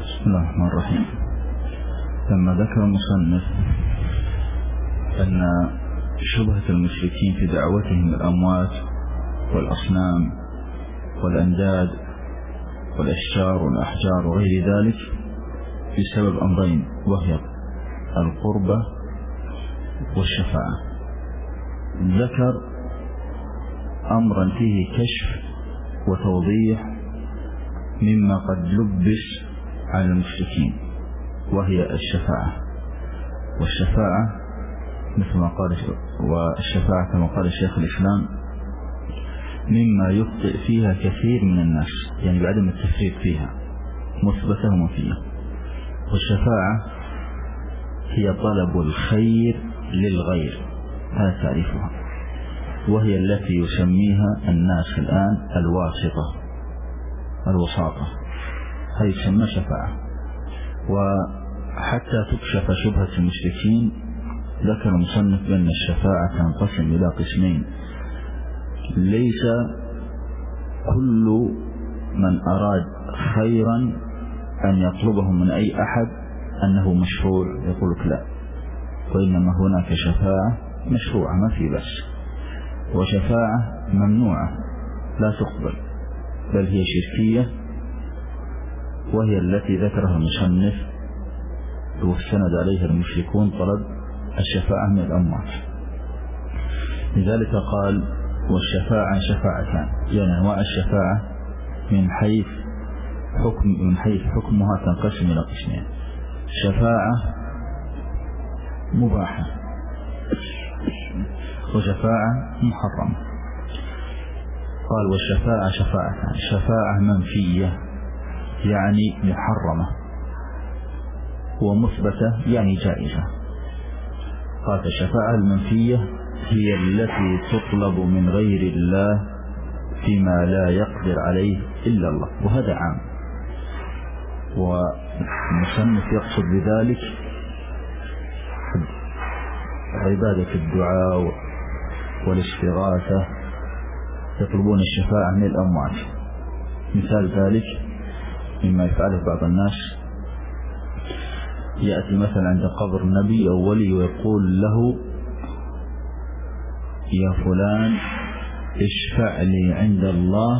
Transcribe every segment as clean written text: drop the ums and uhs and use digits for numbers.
بسم الله الرحمن الرحيم. لما ذكر المصنف أن شبهة المشركين في دعوتهم الأموات والأصنام والأنداد والأشجار والأحجار وغير ذلك بسبب أمرين، وهي القربة والشفاعة. ذكر أمرا فيه كشف وتوضيح مما قد لبس على المشركين، وهي الشفاعة. والشفاعة مثل ما قال والشفاعة كما قال الشيخ الإسلام مما يخطئ فيها كثير من الناس، يعني بعدم التفريق فيها مثبتة ومنفية. والشفاعة هي طلب الخير للغير، هذا تعريفها، وهي التي يسميها الناس الآن الوساطة، هذه تسمى شفاعة. وحتى تكشف شبهة المشركين ذكر المصنف بأن الشفاعة تنقسم إلى قسمين: ليس كل من أراد خيرا أن يطلبه من أي أحد أنه مشروع يقول لك لا، وإنما هناك شفاعة مشروعة ما في بس، وشفاعة ممنوعة لا تقبل بل هي شركية، وهي التي ذكرها المصنف واستند عليها المشركون طلب الشفاعة من الأموات. لذلك قال: والشفاعة شفاعتان، يعني أنواع الشفاعة من حيث حكمها تنقسم إلى قسمين: شفاعة مباحة وشفاعة محرمة. قال: والشفاعة شفاعتان: شفاعة منفية يعني محرمة، ومثبتة يعني جائزة. قال: الشفاعة المنفية هي التي تطلب من غير الله فيما لا يقدر عليه إلا الله، وهذا عام. والمصنف يقصد بذلك عبادة الدعاء والاستغاثة، يطلبون الشفاعة من الأموات. مثال ذلك مما يفعله بعض الناس: يأتي مثلا عند قبر نبي أو ولي ويقول له: يا فلان اشفع لي عند الله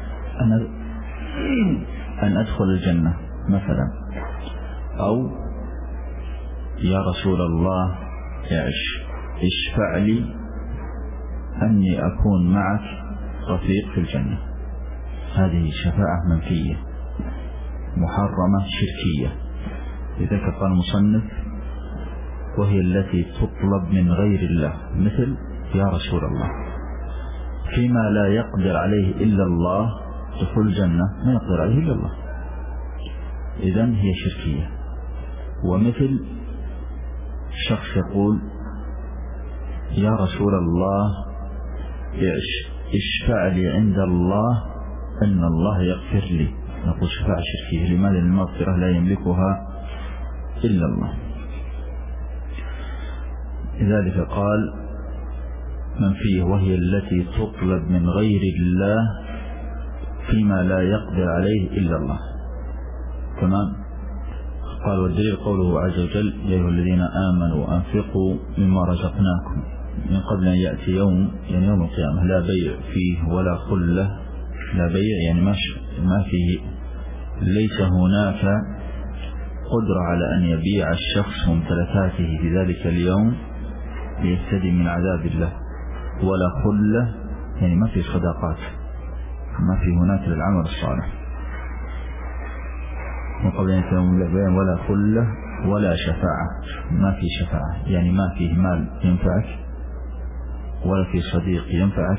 أن أدخل الجنة مثلا، أو يا رسول الله اشفع لي أني أكون معك رفيق في الجنة. هذه شفاعة منفية محرمة شركية. لذلك قال المصنف: وهي التي تطلب من غير الله، مثل يا رسول الله، فيما لا يقدر عليه إلا الله دخول الجنة، ما يقدر عليه إلا الله، إذن هي شركية. ومثل شخص يقول: يا رسول الله اشفع لي عند الله أن الله يغفر لي، نقول شفاعة شركية. لماذا؟ المغفرة لا يملكها إلا الله. لذلك قال: منفية وهي التي تطلب من غير الله فيما لا يقدر عليه إلا الله. تمام. قال: والدليل قوله عز وجل: يا أيها الذين آمنوا أنفقوا مما رزقناكم من قبل أن يأتي يوم، يعني يوم القيامة، لا بيع فيه ولا خلة. لا بيع يعني ما فيه، ليس هناك قدرة على أن يبيع الشخص ممتلكاته في ذلك اليوم ليفتدي من عذاب الله، ولا خلة يعني ما في صداقات، ما في هناك للعمل الصالح. من قبل أن يأتي يوم لا بيع ولا خلة ولا شفاعة، ما في شفاعة يعني ما فيه مال ينفعك ولا في صديق ينفعك،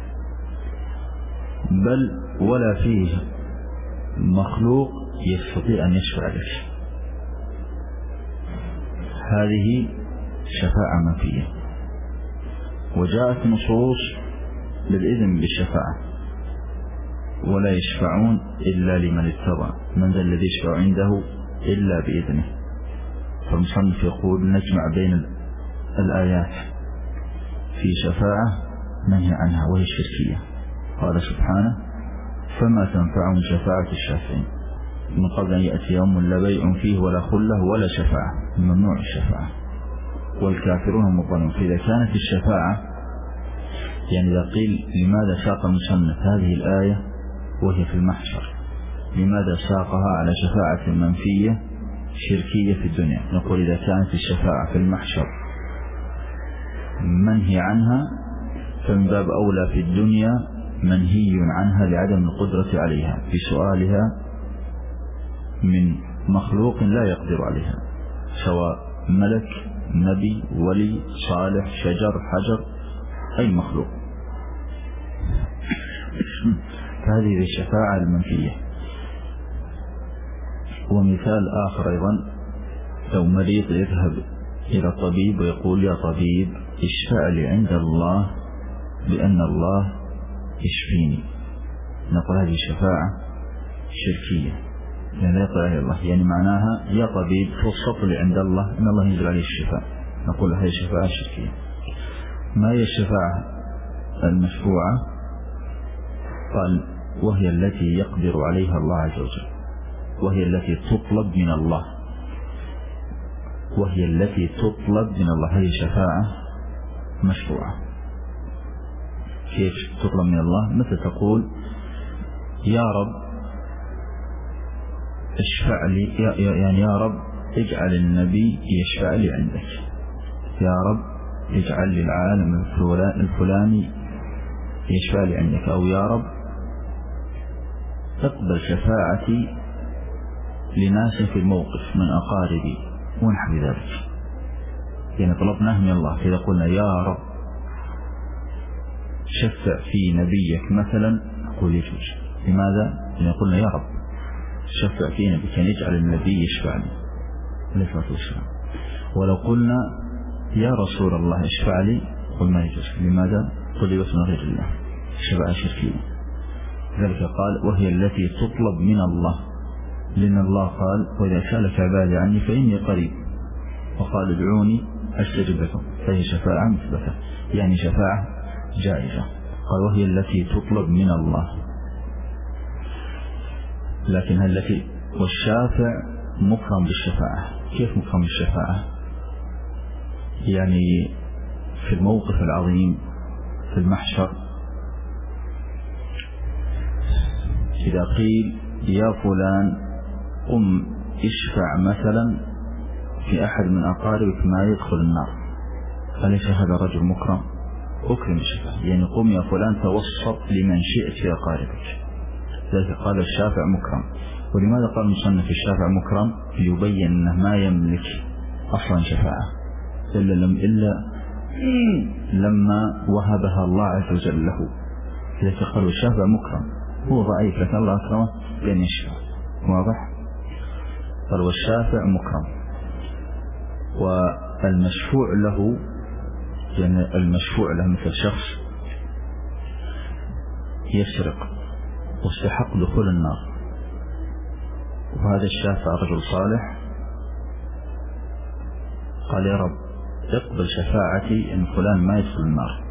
بل ولا فيه مخلوق يستطيع أن يشفع لك. هذه شفاعة منفية. وجاءت نصوص بالإذن بالشفاعة: ولا يشفعون إلا لمن ارتضى، من ذا الذي يشفع عنده إلا بإذنه. فالمصنف يقول: نجمع بين الآيات في شفاعة منهي عنها وهي الشركية. قال سبحانه: فما تنفعهم شفاعة الشافعين. من قبل أن يأتي يوم لا بيع فيه ولا خلة ولا شفاعة، ممنوع الشفاعة، والكافرون هم الظالمون. فإذا كانت الشفاعة يعني إذا قيل لماذا ساق المصنف هذه الآية وهي في المحشر، لماذا ساقها على شفاعة منفية شركية في الدنيا؟ نقول إذا كانت الشفاعة في المحشر منهي عنها فمن باب أولى في الدنيا منهي عنها لعدم القدرة عليها بسؤالها من مخلوق لا يقدر عليها، سواء ملك، نبي، ولي، صالح، شجر، حجر، أي مخلوق. هذه الشفاعة المنفية. ومثال آخر أيضا، لو مريض يذهب إلى طبيب ويقول يا طبيب اشفع لي عند الله بأن الله يشفيني، نقول هذه شفاعة شركية، يعني لا يقول عليه الله، يعني معناها يا طبيب توسط لي عند الله أن الله ينزل عليه الشفاء، نقول هذه شفاعة شركية. ما هي الشفاعة المشروعة؟ قال وهي التي يقدر عليها الله عز وجل، وهي التي تطلب من الله، وهي التي تطلب من الله، هذه شفاعة مشروعة. كيف تطلب من الله؟ مثل تقول يا رب اشفع لي، يعني يا رب اجعل النبي يشفع لي عندك، يا رب اجعل لي العالم الفلاني يشفع لي عندك، أو يا رب اقبل شفاعتي لناس في الموقف من أقاربي ونحو ذلك. يعني طلبناه من الله، إذا قلنا يا رب شفع في نبيك مثلا نقول يجوز. لماذا؟ لأن قلنا يا رب شفع في نبيك، يعني اجعل النبي يشفعني. ولو قلنا يا رسول الله اشفع لي قل ما يجوز. لماذا؟ طلبت من غير الله، شفاعة شركية. ذلك قال وهي التي تطلب من الله، لأن الله قال وإذا سألك عبادي عني فإني قريب، وقال ادعوني أستجب لكم، فهي شفاعة مثبتة، يعني شفاعة جائزة. قال وهي التي تطلب من الله، لكن التي والشافع مكرم بالشفاعة. كيف مكرم بالشفاعة؟ يعني في الموقف العظيم في المحشر إذا قيل يا فلان قم اشفع مثلا في أحد من أقاربك ما يدخل النار، فليس هذا رجل مكرم؟ أكرم الشفاعة، يعني قم يا فلان توسط لمن شئت في أقاربك. ذلك قال الشافع مكرم. ولماذا قال المصنف الشافع مكرم؟ ليبين أنه ما يملك أصلا شفاعة إلا لما وهبها الله عز وجل له. ذلك قالوا الشافع مكرم، هو ضعيف لكن الله أكرمه بأن يشفع. واضح؟ قال والشافع مكرم. والمشفوع له، يعني المشفوع له مثل شخص يسرق واستحق دخول النار، وهذا الشافع رجل صالح، قال يا رب اقبل شفاعتي ان فلان ما يدخل النار.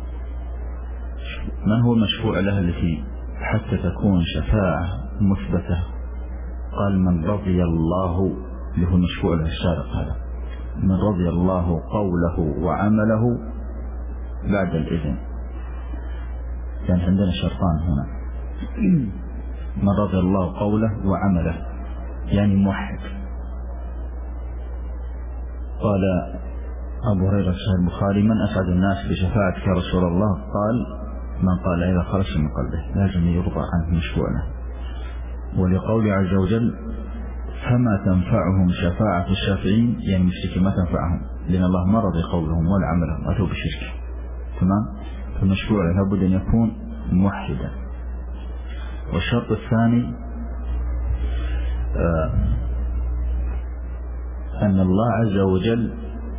من هو المشفوع له التي حتى تكون شفاعة مثبتة؟ قال من رضي الله له المشفوع له السارق، هذا من رضي الله قوله وعمله بعد الإذن. يعني عندنا شرطان هنا، من رضي الله قوله وعمله يعني موحد. قال أبو هريرة في البخاري من أسعد الناس بشفاعتك يا رسول الله؟ قال من قال إذا خرج من قلبه، لازم يرضى عنه مشفوعنا. ولقول عز وجل فما تنفعهم شفاعة الشافعين، يعني المشركين ما تنفعهم، لأن الله ما رضي قولهم ولا عملهم، أتوا بشرك. تمام؟ فالمشفوع لابد أن يكون موحدا. والشرط الثاني أن الله عز وجل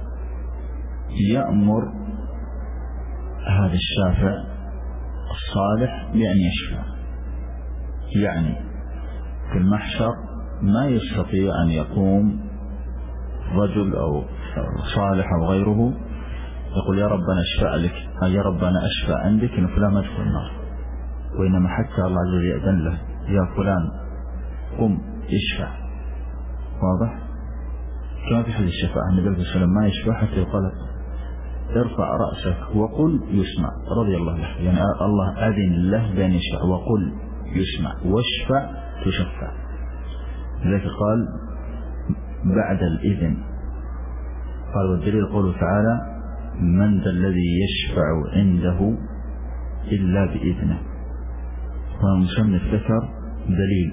يأمر هذا الشافع الصالح بأن يشفع. يعني في المحشر ما يستطيع أن يقوم رجل أو صالح أو غيره يقول يا ربنا اشفع لك، يا ربنا اشفع عندك إن فلان ما يدخل النار، وإنما حتى الله عز وجل يأذن له يا فلان قم يشفع. واضح؟ كما في حديث الشفاعة النبي صلى الله عليه وسلم ما يشفع حتى يقال ارفع رأسك وقل يسمع رضي الله له، يعني الله أذن له بأن يشفع، وقل يسمع واشفع تشفع. لذلك قال بعد الإذن. قال والدليل قوله تعالى من ذا الذي يشفع عنده إلا بإذنه. فالمصنف ذكر دليل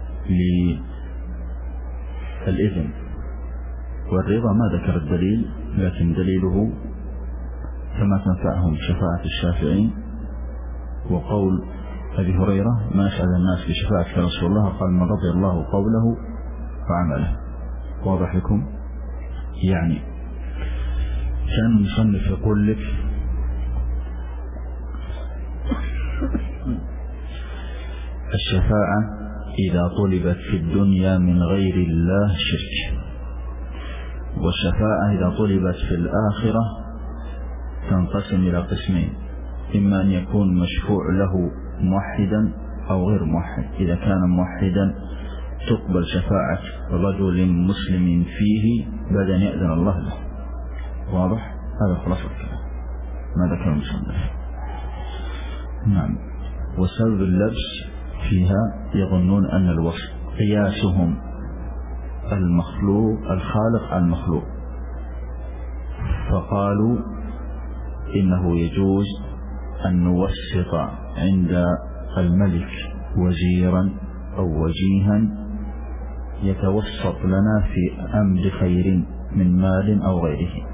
للإذن، والرضا ما ذكر الدليل، لكن دليله كما تنفعهم شفاعة الشافعين، وقول أبي هريرة ما أسعد الناس بشفاعة رسول الله قال من رضي الله قوله وعمله. واضح لكم؟ يعني كان المصنف يقول لك الشفاعة إذا طلبت في الدنيا من غير الله شرك، والشفاعة إذا طلبت في الآخرة تنقسم إلى قسمين، إما أن يكون مشفوع له موحدا أو غير موحد. إذا كان موحدا تقبل شفاعة رجل مسلم فيه بعد أن يأذن الله له. واضح؟ هذا خلاصة الكلام ما ذكر المصنف. نعم. وسبب اللبس فيها يظنون أن الوصف قياسهم الخالق على المخلوق، فقالوا إنه يجوز أن نوسط عند الملك وزيرا أو وجيها يتوسط لنا في أمر خير من مال أو غيره.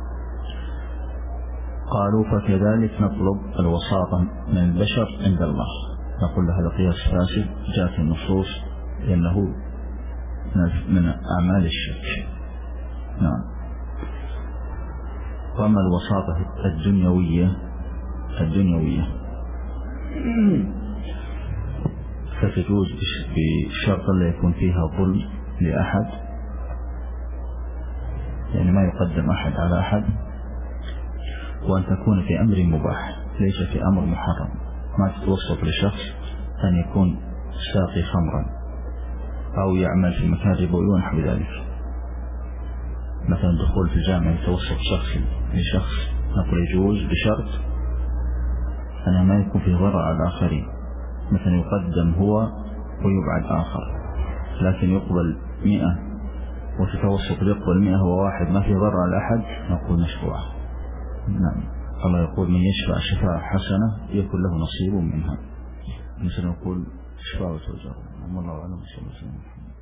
قالوا فكذلك نطلب الوساطة من البشر عند الله. نقول هذا قياس فاسد جاءت النصوص لأنه من أعمال الشرك. نعم. وأما الوساطة الدنيوية فتجوز بشرط لا يكون فيها ظلم لأحد، يعني ما يقدم أحد على أحد، وأن تكون في أمر مباح ليس في أمر محرم. ما تتوسط لشخص أن يكون ساقي خمرا أو يعمل في مكان ربوي ونحو ذلك. مثلا دخول في الجامعة يتوسط شخص لشخص، نقول يجوز بشرط أنه ما يكون في ضرر على الآخرين، مثلا يقدم هو ويبعد آخر، لكن يقبل 100 وتتوسط يقبل 100 وواحد ما في ضرر على أحد، نقول مشروع. نعم. الله يقول من يشفع شفاعة حسنة يكون له نصيب منها. مثلا نقول شفاعة وجر. والله أعلم. صلى الله عليه وسلم.